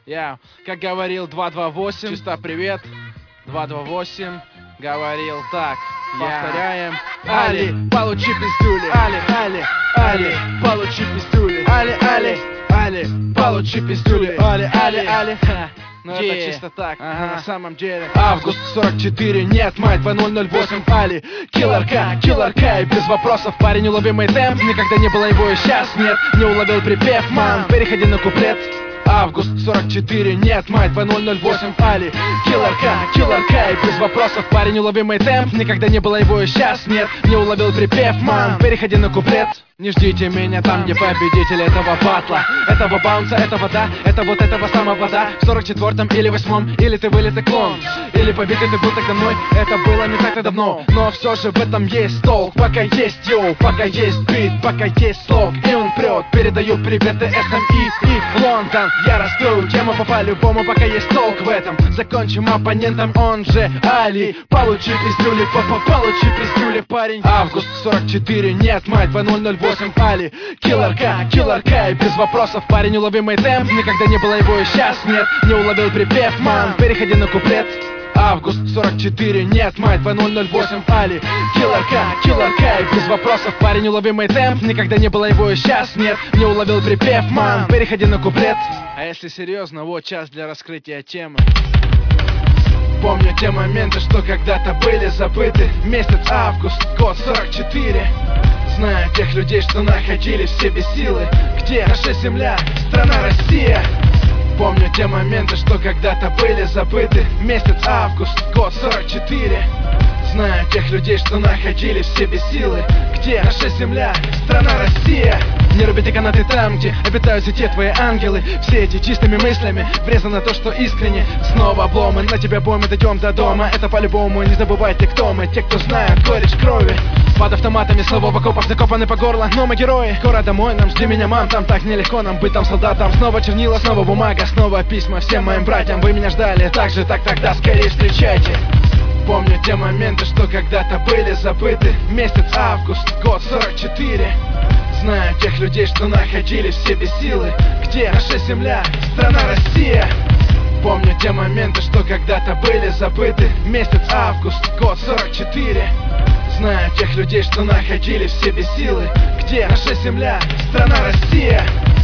Я, как говорил 228, чисто привет, 228, говорил так, повторяем. Али, получи пиздюли, Али, получи пиздюли, Али, получи пиздюли, Али. Ну это чисто так, на самом деле. Август 44, нет, мать, 2008, Али. Киллер К, и без вопросов, парень, уловимый темп. Никогда не было его и сейчас нет, не уловил припев, ман, переходи на куплет. Август 44, нет, мать, 2008, Али. Киллер К, и без вопросов, парень, уловимый темп. Никогда не было его и сейчас нет, не уловил припев, ман, переходи на куплет. Не ждите меня там, где победитель этого батла, этого баунса, этого да, это вот этого самого да. В 44-м или 8-м, или ты вылитый клон, или побитый ты был тогда мной. Это было не так-то давно, но все же в этом есть толк. Пока есть йоу, пока есть бит, пока есть слог, и он прет. Передаю приветы СМИ и Лондон. Я раскрою тему по-любому, пока есть толк в этом. Закончим оппонентом, он же Али. Получи пиздюли, получи пиздюли, парень. Август 44, нет, мать, 2008, Али. Киллер К, и без вопросов, парень, уловимый темп. Никогда не было его и сейчас нет, не уловил припев, ман, переходи на куплет. Август 44, нет, мать, 2008, Али. Киллер К, и без вопросов, парень, уловимый темп. Никогда не было его и сейчас нет, не уловил припев, ман, переходи на куплет. А если серьезно, вот час для раскрытия темы. Помню те моменты, что когда-то были забыты. Месяц август, год 44. Знаю тех людей, что находили в себе силы. Где наша земля, страна Россия? Помню те моменты, что когда-то были забыты. Месяц август, год 44. Знаю тех людей, что находили в себе силы. Где наша земля, страна Россия? Не рубите канаты там, где обитают те твои ангелы. Все эти чистыми мыслями врезано то, что искренне. Снова обломы, на тебя бой, мы дойдем до дома. Это по-любому, не забывайте, кто мы. Те, кто знают горечь крови. Под автоматами, слова в окопах, закопаны по горло. Но мы герои, скоро домой нам, жди меня, мам. Там так нелегко нам быть там солдатом. Снова чернила, снова бумага, снова письма всем моим братьям. Вы меня ждали, так же, так тогда, скорее встречайте. Помню те моменты, что когда-то были забыты. Месяц август, год 44. Знаю тех людей, что находили в себе силы. Где наша земля, страна Россия? Помню те моменты, что когда-то были забыты. Месяц август, год 44. Знаю тех людей, что находили в себе силы. Где наша земля, страна Россия?